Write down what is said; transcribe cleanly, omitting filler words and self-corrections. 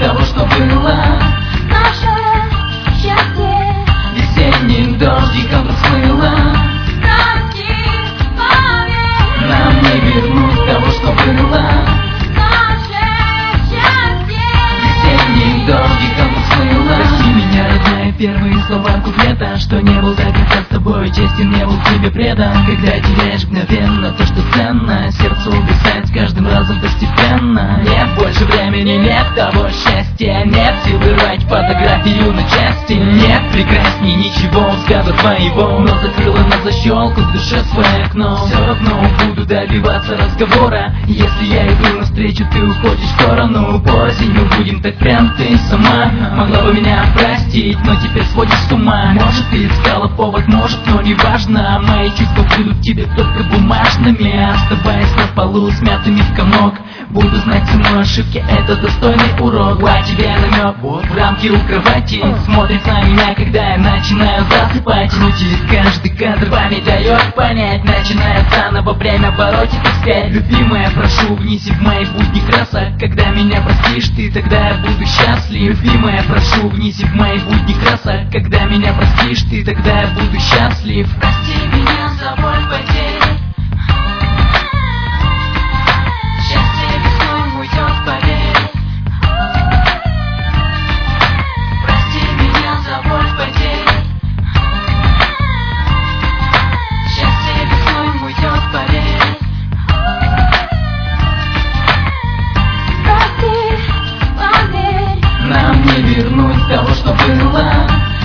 того, что было. Наше счастье Весенним дождиком смыло. прости, поверь. Нам не вернуть того, что было. Наше счастье Весенним дождиком смыло. Прости меня, родная, первые слова куплета, что не был до конца с тобой честен, не был тебе предан. Когда теряешь мгновенно то, что ценно, сердце угасает с каждым разом постепенно. Нет больше времени, нет того счастья, нет сил вырвать фотографию на части. Нет прекрасней ничего взгляда твоего, но закрыла на защелку в душе свое окно. Все равно буду добиваться разговора. Если я иду навстречу, ты уходишь в сторону. Осень мы будем так прям, ты сама могла бы меня простить, но теперь сводишь с ума. Может, ты искала повод, может, но не важно. Мои чувства будут тебе только бумажными. Оставаясь на полу, смятыми в комок, буду знать цену ошибки, это достойный урок. А тебе намек, в рамке у кровати смотрит на меня, когда я начинаю засыпать. Мутит каждый кадр, память дает понять. Начинает заново время бороть и таскать. Любимая, прошу, внеси в мои будни красок. Когда меня простишь ты, тогда я буду счастлив. Любимая, прошу, внеси в мои будни красок. Когда меня простишь ты, тогда я буду счастлив. Прости меня за боль потерь. Счастье весной уйдет, поверь. Прости меня за боль потерь. Счастье весной уйдет, поверь. прости, поверь. Нам не вернуть того, что было.